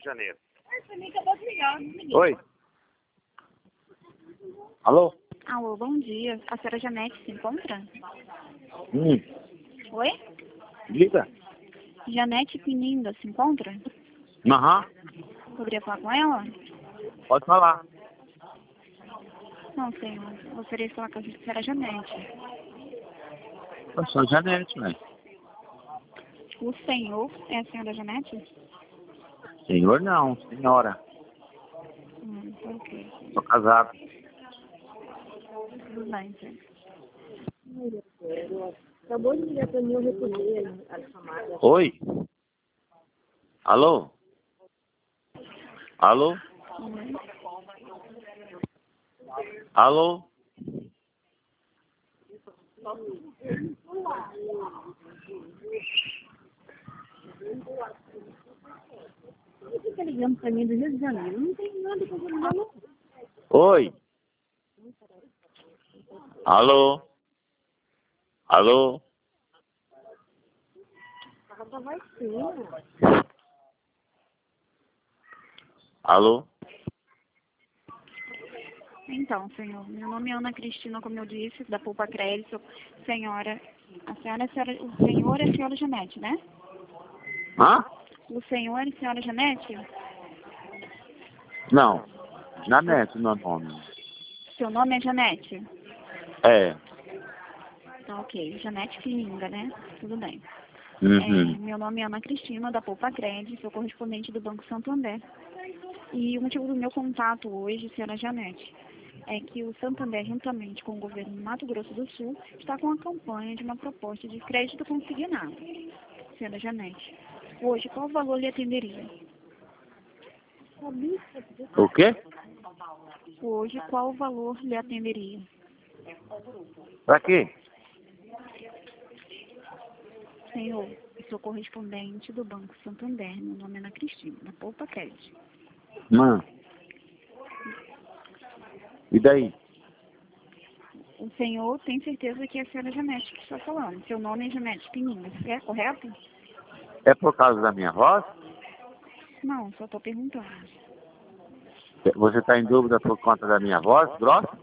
Janeiro. Oi. Alô? Alô, bom dia. A senhora Janete se encontra? Oi? Diga. Janete Pininda se encontra? Aham. Poderia falar com ela? Pode falar. Não, senhor. Gostaria de falar com a senhora Janete. Eu sou Janete, né? O senhor é a senhora Janete? Senhor não, senhora. Ok. Sou casado. Tudo bem, senhor. Acabou de ligar para mim, eu recusei a chamada. Oi? Alô? Alô? Alô? Você fica ligando para mim do Rio de Janeiro? Não tem nada para fazer, não. Oi? Alô? Alô? Ela vai sim. Alô? Então, senhor, meu nome é Ana Cristina, como eu disse, da Poupa Crédito. Senhora, o senhor é a senhora Janete, né? Hã? O senhor é a senhora Janete? Não. Janete, meu nome. Seu nome é Janete? É. Tá, ok. Janete Pininda, né? Tudo bem. Uhum. Meu nome é Ana Cristina, da Poupa Crédito, sou correspondente do Banco Santander. E o motivo do meu contato hoje, senhora Janete, é que o Santander, juntamente com o governo do Mato Grosso do Sul, está com a campanha de uma proposta de crédito consignado. Senhora Janete, hoje qual valor lhe atenderia? O quê? Hoje qual valor lhe atenderia? Pra quê? Senhor, eu sou correspondente do Banco Santander, meu nome é Ana Cristina, da Poupa Crédito. E daí? O senhor tem certeza que é a senhora Janete que está falando? Seu nome é Janete Pininda, é correto? É por causa da minha voz? Não, só estou perguntando. Você está em dúvida por conta da minha voz grossa?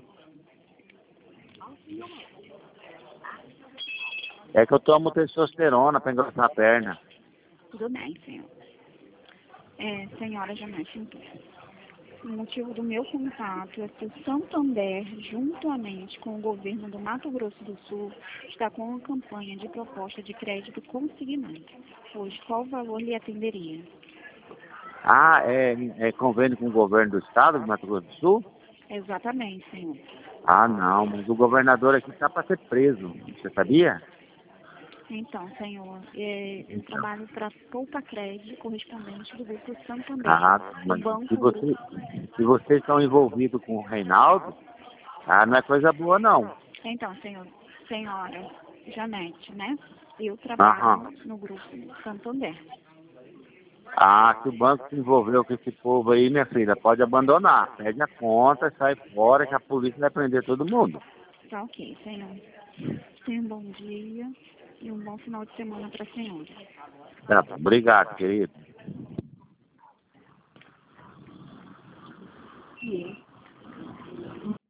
É que eu tomo testosterona para engrossar a perna. Tudo bem, senhor. Senhora Janete, então. O motivo do meu contato é que o Santander, juntamente com o governo do Mato Grosso do Sul, está com uma campanha de proposta de crédito consignado. Hoje, qual valor lhe atenderia? Ah, é convênio com o governo do estado do Mato Grosso do Sul? Exatamente, senhor. Ah, não, mas o governador aqui está para ser preso. Você sabia? Então, senhor, eu trabalho para Poupa Crédito, correspondente do Grupo Santander. Ah, O mas banco... se vocês estão envolvidos com o Reinaldo, não é coisa boa, não. Então, senhora Janete, né? Eu trabalho no Grupo Santander. Ah, se o banco se envolveu com esse povo aí, minha filha, pode abandonar. Pede a conta, sai fora, que a polícia vai prender todo mundo. Tá ok, senhor. Tenha um bom dia e um bom final de semana para a senhora. Tá, obrigado, querido.